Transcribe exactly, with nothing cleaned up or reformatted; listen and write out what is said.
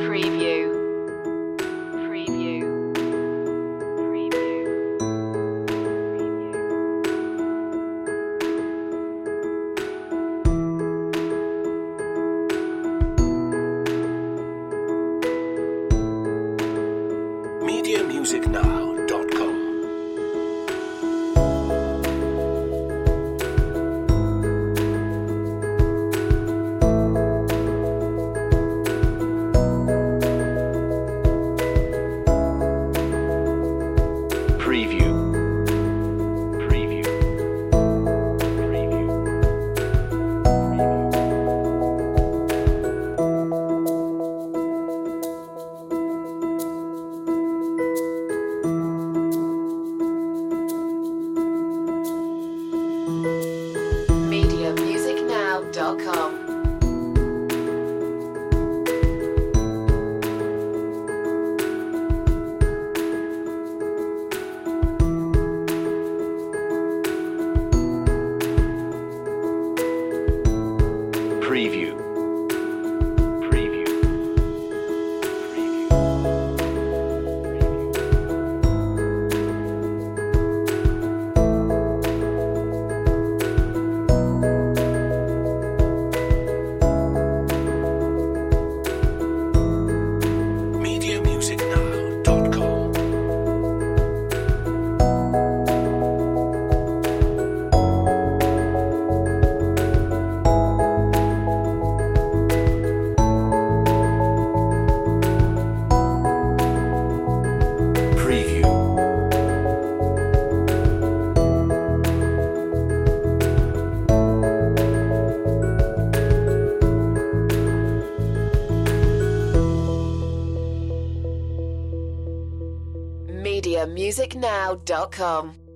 Preview. Preview. Preview. media music now dot com. Preview. Preview. Preview. media music now dot com. Preview. Preview. Preview. media music now dot com. Preview. media music now dot com.